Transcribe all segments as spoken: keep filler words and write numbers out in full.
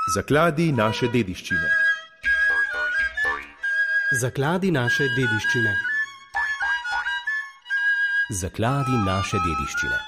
Zakladi naše dediščine. Zakladi naše dediščine. Zakladi naše dediščine.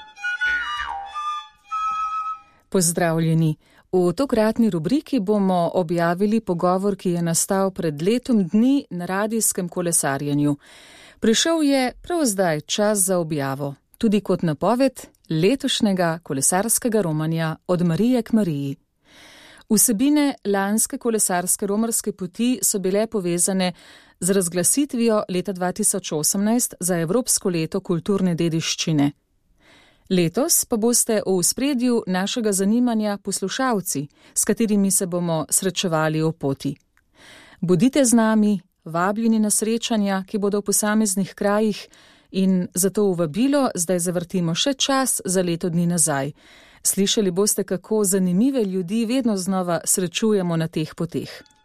Pozdravljeni. V tokratni rubriki bomo objavili pogovor, ki je nastal pred letom dni na radijskem kolesarjenju. Prišel je prav zdaj čas za objavo, tudi kot napoved letošnjega kolesarskega romanja Od Marije k Mariji. Vsebine lanske kolesarske romarske poti so bile povezane z razglasitvijo leta dva tisoč osemnajst za Evropsko leto kulturne dediščine. Letos pa boste v ospredju našega zanimanja poslušalci, s katerimi se bomo srečevali o poti. Bodite z nami, vabljeni na srečanja, ki bodo v posameznih krajih, in zato v vabilo zdaj zavrtimo še čas za leto dni nazaj. Slišali boste, kako zanimive ljudi vedno znova srečujemo na teh poteh.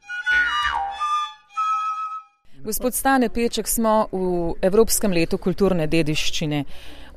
Gospod Stane Peček, smo v Evropskem letu kulturne dediščine.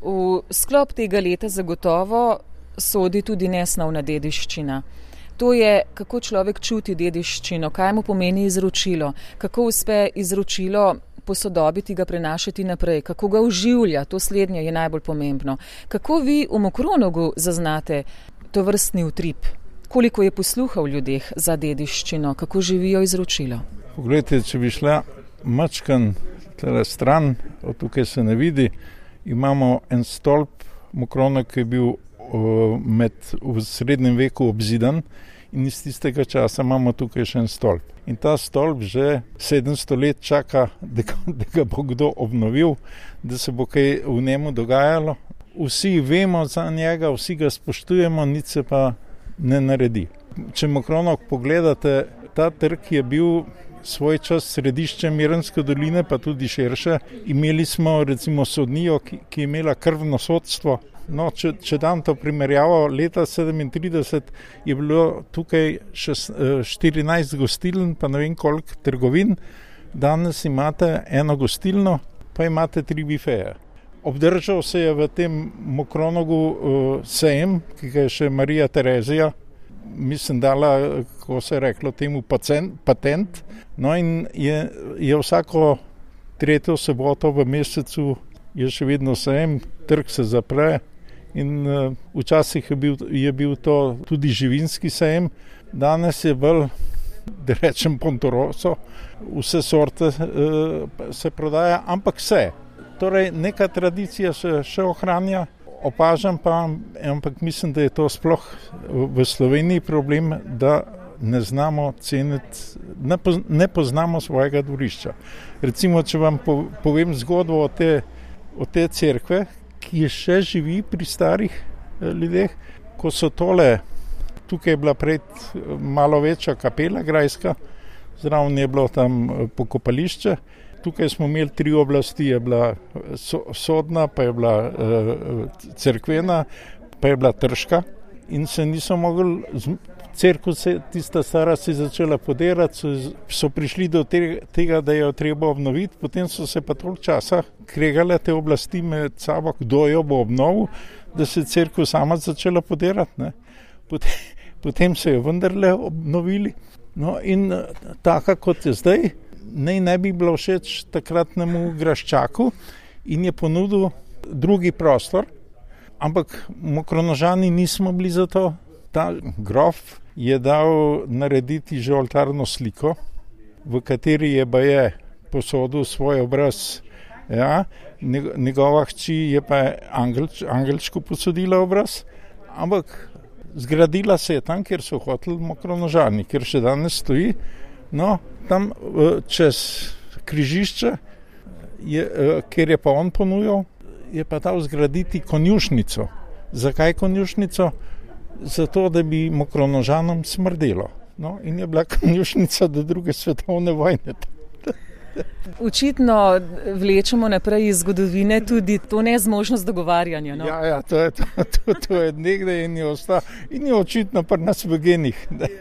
V sklop tega leta zagotovo sodi tudi nesnovna dediščina. To je, kako človek čuti dediščino, kaj mu pomeni izročilo, kako uspe izročilo posodobiti, ga prenašati naprej, kako ga oživlja, to slednje je najbolj pomembno. Kako vi v Mokronogu zaznate to vrstni utrip? Koliko je posluha v ljudeh za dediščino, kako živijo izročilo? Poglejte, če bi šla mačkan tale stran, od tukaj se ne vidi, imamo en stolp Mokronog, ki je bil uh, med, v srednjem veku obzidan, in iz tistega časa imamo tukaj še en stolp. In ta stolp že sedemsto let čaka, da ga, da ga bo kdo obnovil, da se bo kaj v njemu dogajalo. Vsi vemo za njega, vsi ga spoštujemo, nič se pa ne naredi. Če Mokronog pogledate, ta trg je bil svoj čas središče Mirenske doline, pa tudi širše. Imeli smo recimo sodnijo, ki, ki je imela krvno sodstvo. No, če, če dam to primerjavo, leta sedemintrideset je bilo tukaj šest, štirinajst gostiln, pa ne vem koliko trgovin. Danes imate eno gostilno, pa imate tri bifeje. Obdržal se je v tem Mokronogu uh, sejem, ki ga je še Marija Terezija, mislim, dala, ko se je reklo temu, patent. No in je, je vsako tretjo soboto v mesecu je še vedno sejem, trg se zapre. In uh, včasih je bil, je bil to tudi živinski sejem, danes je bolj, da rečem, Pontoroso, vse sorte uh, se prodaja, ampak vse. Torej, neka tradicija se še ohranja, opažam pa, ampak mislim, da je to sploh v Sloveniji problem, da ne znamo ceniti, ne, poz, ne poznamo svojega dvorišča. Recimo, če vam po, povem zgodbo o te, o te cerkve, ki še živi pri starih ljudeh, ko so tole, tukaj je bila pred malo večja kapela grajska, zraven je bilo tam pokopališče, tukaj smo imeli tri oblasti, je bila so, sodna, pa je bila uh, cerkvena, pa je bila trška in se niso mogli, cerkev se, tista stara se je začela podirati, so, so prišli do te, tega, da jo treba obnoviti, potem so se pa toliko časa kregale te oblasti med sabo, kdo jo bo obnovil, da se je cerkev sama začela podirati. Ne. Potem, potem se jo vendarle obnovili. No in taka kot je zdaj, naj ne bi bilo všeč takratnemu graščaku in je ponudil drugi prostor, ampak Mokronožani nismo bili za to. Ta grof je dal narediti že oltarno sliko, v kateri je baje posodil svoj obraz. Ja, njegova hči je pa angelč, angelčko posodila obraz, ampak zgradila se je tam, kjer so hoteli Mokronožani, kjer še danes stoji. No, tam čez križišče, je, kjer je pa on ponujal, je pa dal zgraditi konjušnico. Zakaj konjušnico? Zato, da bi Mokronožanom smrdelo. No, in je bila konjušnica do druge svetovne vojne. Očitno vlečemo naprej iz zgodovine tudi to nezmožnost dogovarjanja. No? Ja, ja, to je, to, to, to je nekdaj in je ostalo. In je očitno pri nas v genih.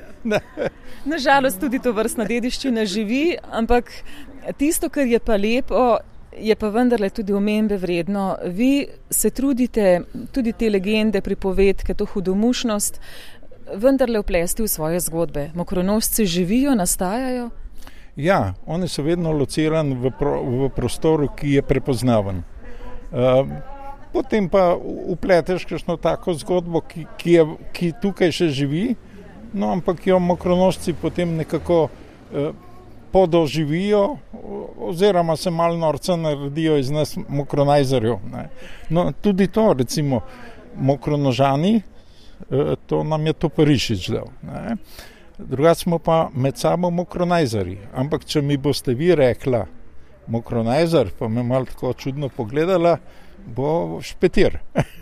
Nažalost tudi to vrstna dediščina živi, ampak tisto, kar je pa lepo, je pa vendarle tudi omembe vredno. Vi se trudite tudi te legende, pripovedke, to hudomušnost vendarle vplesti v svoje zgodbe? Mokronosci živijo, nastajajo? Ja, oni so vedno locirani v, pro, v prostoru, ki je prepoznaven. Uh, potem pa upleteš kakšno tako zgodbo, ki, ki, je, ki tukaj še živi, no, ampak jo mokronosci potem nekako uh, podoživijo oziroma se malo norca naredijo iz nas mokronajzerjev. Ne. No, tudi to, recimo, mokronožani, uh, to nam je to Parišič dal. Ne. Drugače smo pa med sabo mokronajzeri. Ampak, če mi boste vi rekla mokronajzer, pa me malo tako čudno pogledala, bo špetir.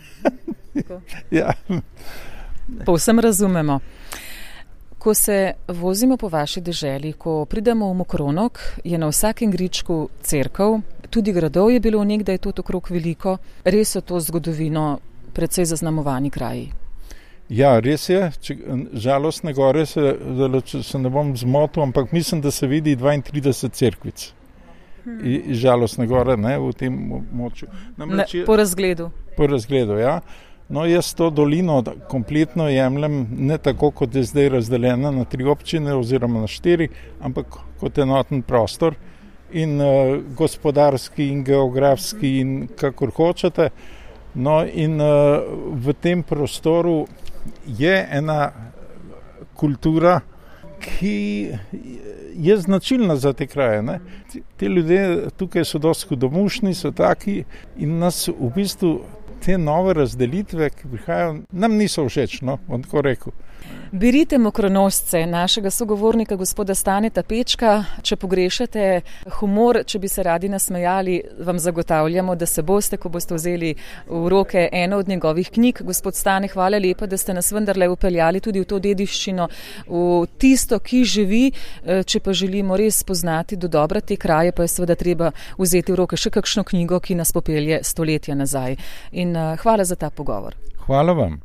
Ja. Povsem razumemo. Ko se vozimo po vaši deželi, ko pridemo v Mokronok, je na vsakem gričku cerkev, tudi gradov je bilo nekdaj tot okrog veliko, res so to zgodovino precej zaznamovani kraji. Ja, res je. Če, žalostne gore se, če se ne bom zmotil, ampak mislim, da se vidi dvaintrideset cerkvic. Hmm. Žalostne gore, ne, v tem moču. Ne, po razgledu. Po razgledu, ja. No, jaz to dolino kompletno jemljem, ne tako, kot je zdaj razdeljena na tri občine oziroma na štiri, ampak kot enoten prostor in uh, gospodarski in geografski in kakor hočete. No, in uh, v tem prostoru je ena kultura, ki je značilna za te kraje. Ne? Ti ljudje tukaj so dosti hudomušni, so taki in nas v bistvu te nove razdelitve, ki prihajajo, nam niso všeč, no, bom tako rekel. Berite Mokronosce, našega sogovornika gospoda Staneta Pečka. Če pogrešate humor, če bi se radi nasmejali, vam zagotavljamo, da se boste, ko boste vzeli v roke eno od njegovih knjig. Gospod Stane, hvala lepa, da ste nas vendarle upeljali tudi v to dediščino, v tisto, ki živi. Če pa želimo res spoznati do dobra te kraje, pa je seveda treba vzeti v roke še kakšno knjigo, ki nas popelje stoletja nazaj. In uh, hvala za ta pogovor. Hvala vam.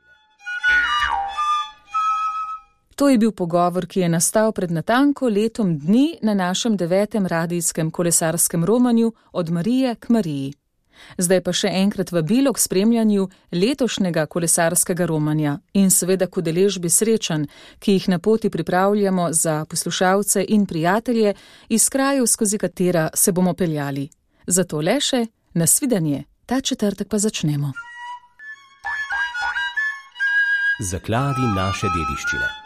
To je bil pogovor, ki je nastal pred natanko letom dni na našem devetem radijskem kolesarskem romanju Od Marije k Mariji. Zdaj pa še enkrat vabilo k spremljanju letošnjega kolesarskega romanja in seveda k udeležbi srečanj, ki jih na poti pripravljamo za poslušalce in prijatelje iz krajev, skozi katera se bomo peljali. Zato le še nasvidenje, ta četrtek pa začnemo. Zakladi naše dediščine.